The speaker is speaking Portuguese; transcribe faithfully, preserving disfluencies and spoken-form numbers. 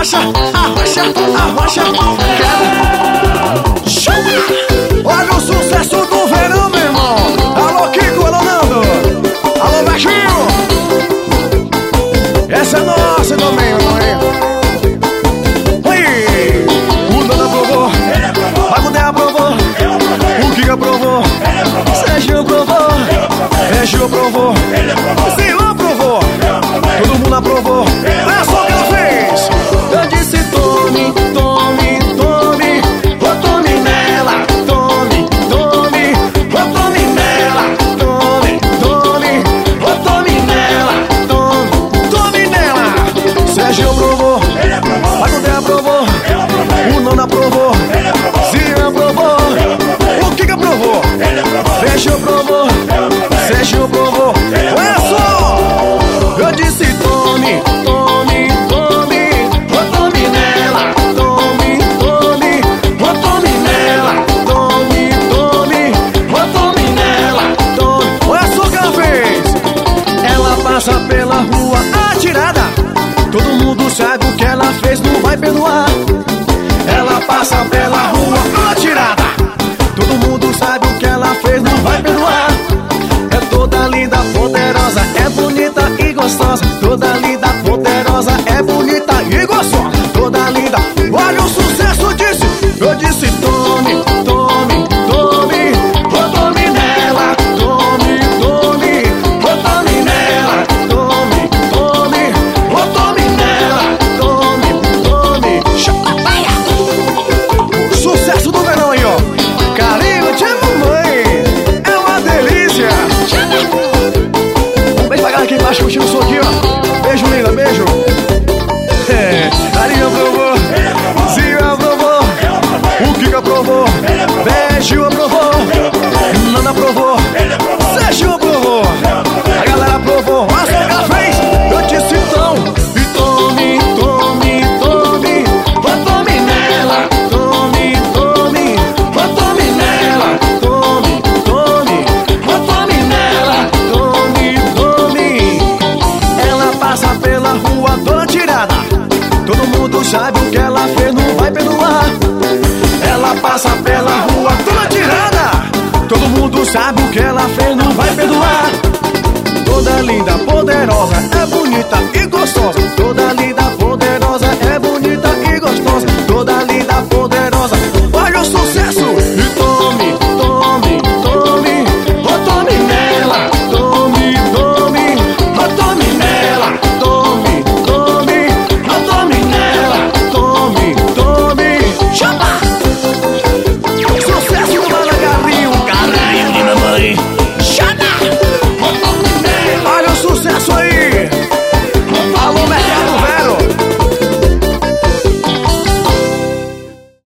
arrocha, arrocha, arrocha, queda. Chupa! Olha o sucesso do verão, meu irmão. Alô, Kiko, alô, Nando. Alô, Baixinho. Essa é nossa também, meu irmão. Oi! O Nando aprovou, Bagudé aprovou, o Kiko aprovou, Serginho aprovou, Serginho aprovou, Zilão aprovou, todo mundo aprovou.